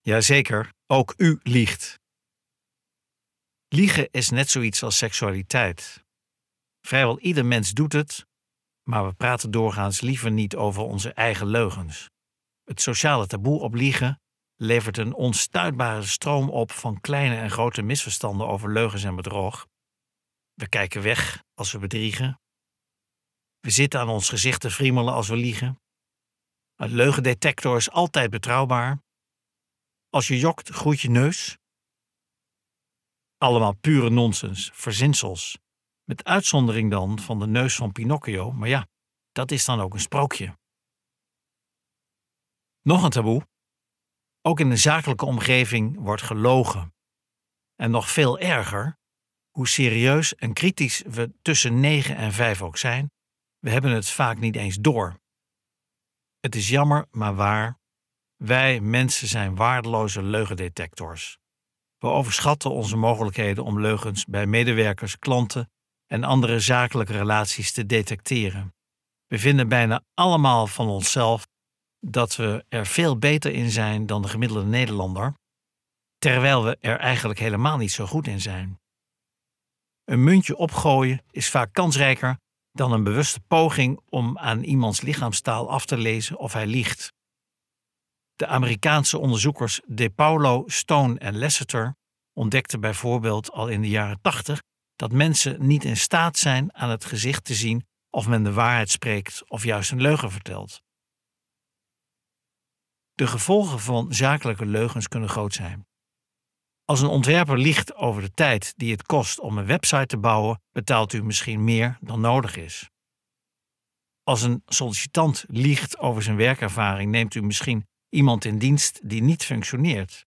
Jazeker, ook u liegt. Liegen is net zoiets als seksualiteit. Vrijwel ieder mens doet het, maar we praten doorgaans liever niet over onze eigen leugens. Het sociale taboe op liegen levert een onstuitbare stroom op van kleine en grote misverstanden over leugens en bedrog. We kijken weg als we bedriegen. We zitten aan ons gezicht te friemelen als we liegen. Een leugendetector is altijd betrouwbaar. Als je jokt, groeit je neus. Allemaal pure nonsens, verzinsels. Met uitzondering dan van de neus van Pinocchio, maar ja, dat is dan ook een sprookje. Nog een taboe. Ook in de zakelijke omgeving wordt gelogen. En nog veel erger, hoe serieus en kritisch we tussen 9 en 5 ook zijn, we hebben het vaak niet eens door. Het is jammer, maar waar. Wij mensen zijn waardeloze leugendetectors. We overschatten onze mogelijkheden om leugens bij medewerkers, klanten en andere zakelijke relaties te detecteren. We vinden bijna allemaal van onszelf dat we er veel beter in zijn dan de gemiddelde Nederlander, terwijl we er eigenlijk helemaal niet zo goed in zijn. Een muntje opgooien is vaak kansrijker dan een bewuste poging om aan iemands lichaamstaal af te lezen of hij liegt. De Amerikaanse onderzoekers De Paulo, Stone en Lasseter ontdekten bijvoorbeeld al in de jaren 80 dat mensen niet in staat zijn aan het gezicht te zien of men de waarheid spreekt of juist een leugen vertelt. De gevolgen van zakelijke leugens kunnen groot zijn. Als een ontwerper liegt over de tijd die het kost om een website te bouwen, betaalt u misschien meer dan nodig is. Als een sollicitant liegt over zijn werkervaring, neemt u misschien iemand in dienst die niet functioneert.